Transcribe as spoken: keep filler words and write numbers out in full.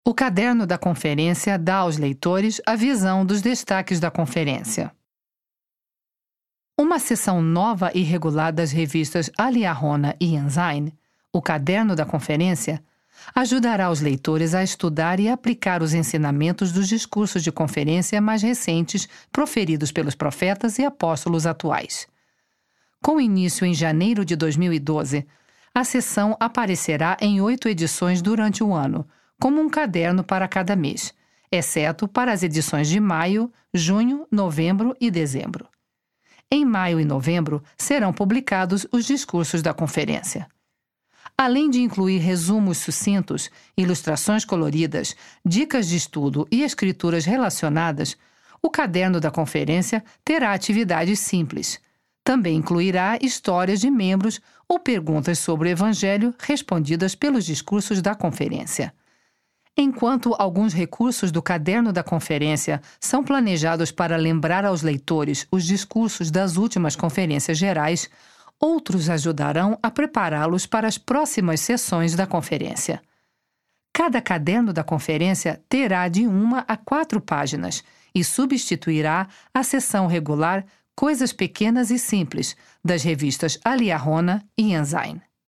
O caderno da conferência dá aos leitores a visão dos destaques da conferência. Uma seção nova e regular das revistas Aliarona e Ensign, o caderno da conferência, ajudará os leitores a estudar e aplicar os ensinamentos dos discursos de conferência mais recentes proferidos pelos profetas e apóstolos atuais. Com início em janeiro de dois mil e doze, a seção aparecerá em oito edições durante o ano, como um caderno para cada mês, exceto para as edições de maio, junho, novembro e dezembro. Em maio e novembro serão publicados os discursos da conferência. Além de incluir resumos sucintos, ilustrações coloridas, dicas de estudo e escrituras relacionadas, o caderno da conferência terá atividades simples. Também incluirá histórias de membros ou perguntas sobre o Evangelho respondidas pelos discursos da conferência. Enquanto alguns recursos do caderno da conferência são planejados para lembrar aos leitores os discursos das últimas conferências gerais, outros ajudarão a prepará-los para as próximas sessões da conferência. Cada caderno da conferência terá de uma a quatro páginas e substituirá a seção regular Coisas Pequenas e Simples das revistas Aliarona e Ensign.